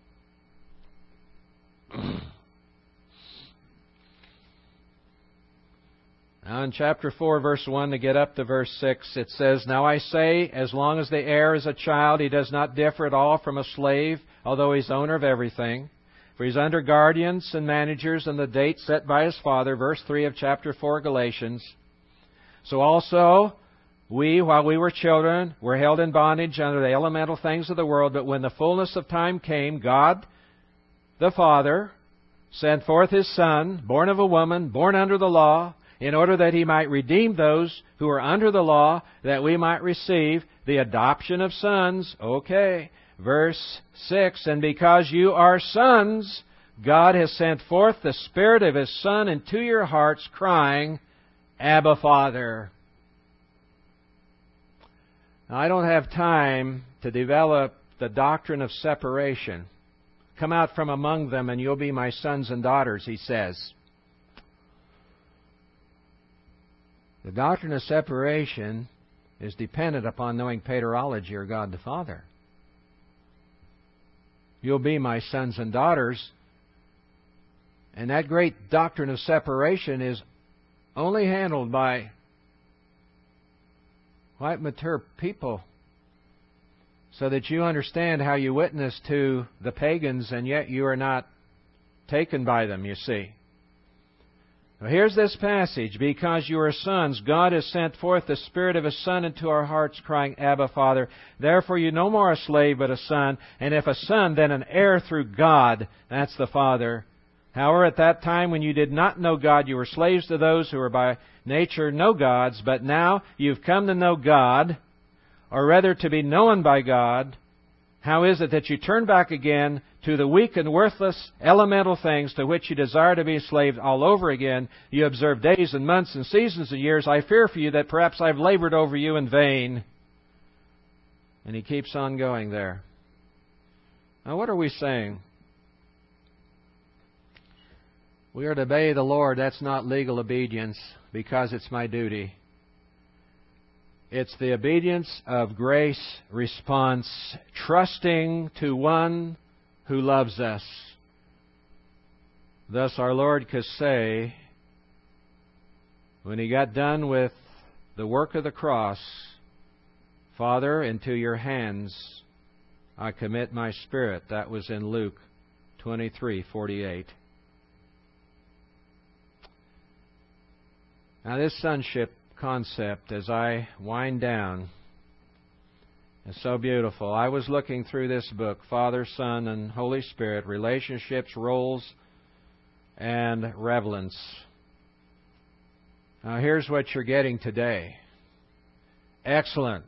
Now in chapter four, verse one, to get up to verse six, it says, Now I say, as long as the heir is a child, he does not differ at all from a slave, although he's owner of everything. For he's under guardians and managers in the date set by his father, verse three of chapter four, Galatians. So also, we, while we were children, were held in bondage under the elemental things of the world, but when the fullness of time came, God, the Father, sent forth His Son, born of a woman, born under the law, in order that He might redeem those who are under the law, that we might receive the adoption of sons. Okay. Verse six, And because you are sons, God has sent forth the Spirit of His Son into your hearts, crying, Abba, Father. Now, I don't have time to develop the doctrine of separation. Come out from among them and you'll be my sons and daughters, He says. The doctrine of separation is dependent upon knowing paterology, or God the Father. You'll be my sons and daughters. And that great doctrine of separation is only handled by quite mature people, so that you understand how you witness to the pagans and yet you are not taken by them, you see. Well, here's this passage. Because you are sons, God has sent forth the Spirit of His Son into our hearts, crying, Abba, Father. Therefore you no more a slave, but a son. And if a son, then an heir through God. That's the Father. However, at that time when you did not know God, you were slaves to those who were by nature no gods. But now you've come to know God, or rather to be known by God. How is it that you turn back again to the weak and worthless elemental things to which you desire to be enslaved all over again? You observe days and months and seasons and years. I fear for you that perhaps I've labored over you in vain. And he keeps on going there. Now what are we saying? We are to obey the Lord. That's not legal obedience because it's my duty. It's the obedience of grace response, trusting to one who loves us. Thus our Lord could say, when He got done with the work of the cross, Father, into your hands I commit my spirit. That was in Luke twenty-three forty-eight. Now this sonship concept, as I wind down, is so beautiful. I was looking through this book, Father, Son, and Holy Spirit, Relationships, Roles, and Relevance. Now here's what you're getting today. Excellent.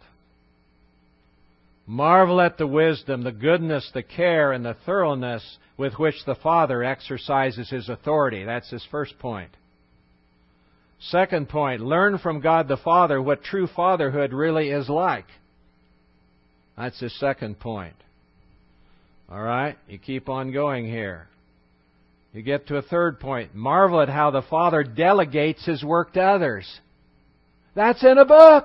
Marvel at the wisdom, the goodness, the care, and the thoroughness with which the Father exercises His authority. That's His first point. Second point, learn from God the Father what true fatherhood really is like. That's his second point. All right? You keep on going here. You get to a third point. Marvel at how the Father delegates His work to others. That's in a book.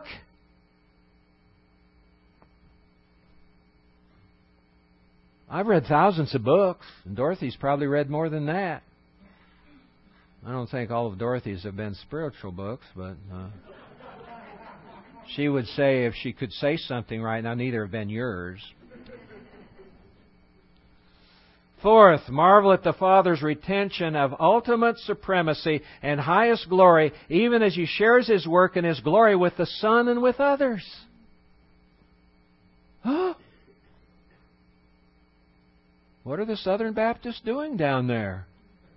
I've read thousands of books, and Dorothy's probably read more than that. I don't think all of Dorothy's have been spiritual books, but uh, she would say, if she could say something right now, neither have been yours. Fourth, marvel at the Father's retention of ultimate supremacy and highest glory, even as He shares His work and His glory with the Son and with others. What are the Southern Baptists doing down there?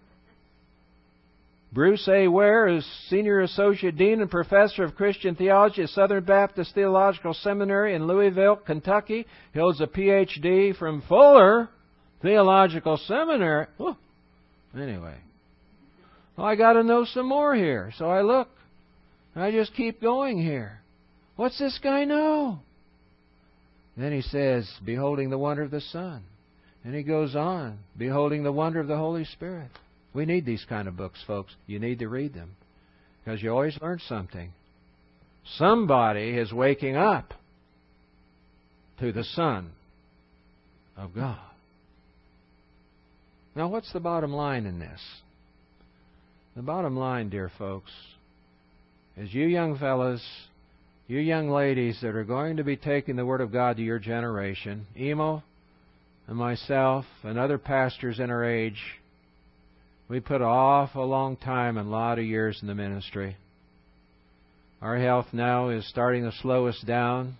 Bruce A. Ware is Senior Associate Dean and Professor of Christian Theology at Southern Baptist Theological Seminary in Louisville, Kentucky. He holds a P H D from Fuller Theological Seminary. Oh, anyway. Well, I got to know some more here. So I look. I just keep going here. What's this guy know? Then he says, beholding the wonder of the Son. And he goes on, beholding the wonder of the Holy Spirit. We need these kind of books, folks. You need to read them, because you always learn something. Somebody is waking up to the Son of God. Now, what's the bottom line in this? The bottom line, dear folks, is you young fellas, you young ladies that are going to be taking the Word of God to your generation, Emo and myself and other pastors in our age, we put off a long time and a lot of years in the ministry. Our health now is starting to slow us down.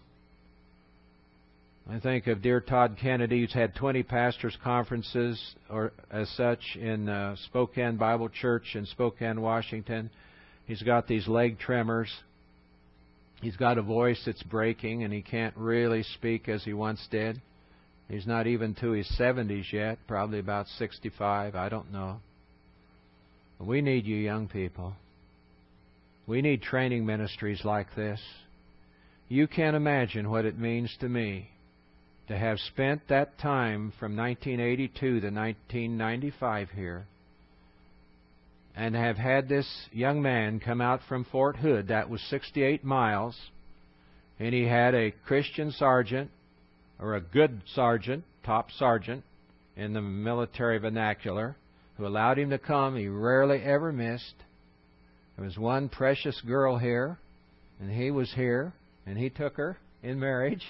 I think of dear Todd Kennedy, who's had twenty pastors' conferences or as such in uh, Spokane Bible Church in Spokane, Washington. He's got these leg tremors. He's got a voice that's breaking, and he can't really speak as he once did. He's not even to his seventies yet, probably about sixty-five, I don't know. We need you young people. We need training ministries like this. You can't imagine what it means to me to have spent that time from nineteen eighty-two to nineteen ninety-five here and have had this young man come out from Fort Hood. That was sixty-eight miles. And he had a Christian sergeant, or a good sergeant, top sergeant, in the military vernacular, who allowed him to come. He rarely ever missed. There was one precious girl here, and he was here, and he took her in marriage.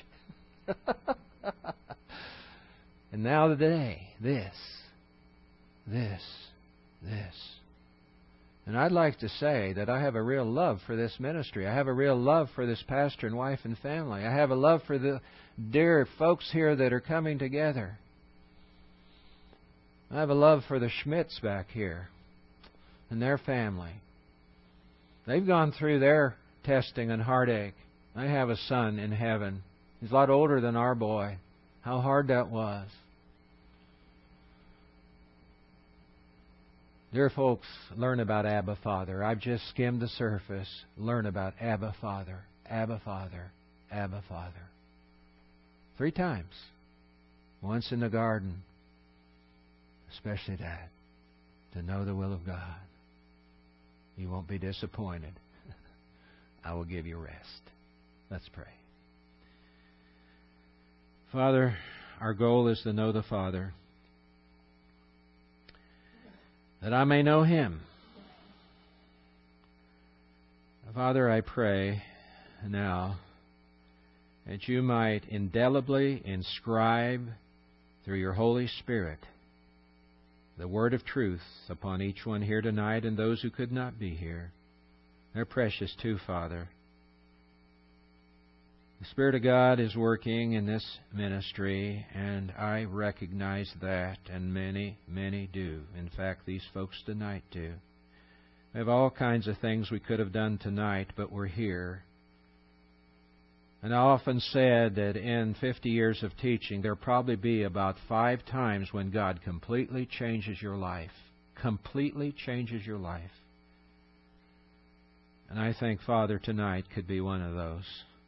And now today, this, this, this. And I'd like to say that I have a real love for this ministry. I have a real love for this pastor and wife and family. I have a love for the dear folks here that are coming together. I have a love for the Schmidts back here and their family. They've gone through their testing and heartache. I have a son in heaven. He's a lot older than our boy. How hard that was. Dear folks, learn about Abba Father. I've just skimmed the surface. Learn about Abba Father, Abba Father, Abba Father. Three times. Once in the garden. Especially that. To know the will of God. You won't be disappointed. I will give you rest. Let's pray. Father, our goal is to know the Father, that I may know Him. Father, I pray now that You might indelibly inscribe through Your Holy Spirit the word of truth upon each one here tonight and those who could not be here. They're precious too, Father. The Spirit of God is working in this ministry, and I recognize that, and many, many do. In fact, these folks tonight do. We have all kinds of things we could have done tonight, but we're here. And I often said that in fifty years of teaching, there'll probably be about five times when God completely changes your life. Completely changes your life. And I think, Father, tonight could be one of those.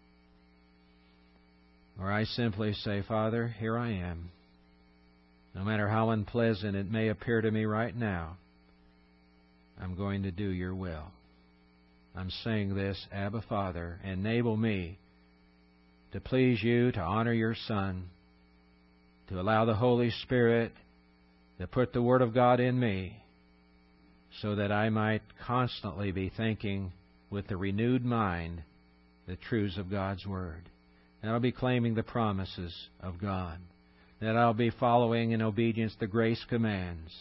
Or I simply say, Father, here I am. No matter how unpleasant it may appear to me right now, I'm going to do Your will. I'm saying this, Abba Father, enable me to please You, to honor Your Son, to allow the Holy Spirit to put the Word of God in me so that I might constantly be thinking with the renewed mind the truths of God's Word. And I'll be claiming the promises of God. That I'll be following in obedience the grace commands.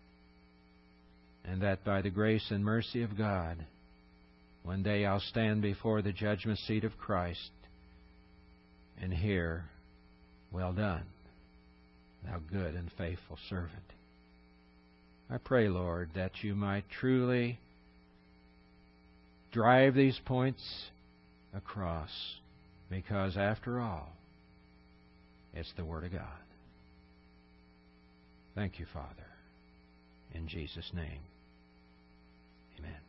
And that by the grace and mercy of God, one day I'll stand before the judgment seat of Christ and hear, well done, thou good and faithful servant. I pray, Lord, that You might truly drive these points across. Because, after all, it's the Word of God. Thank You, Father. In Jesus' name, amen.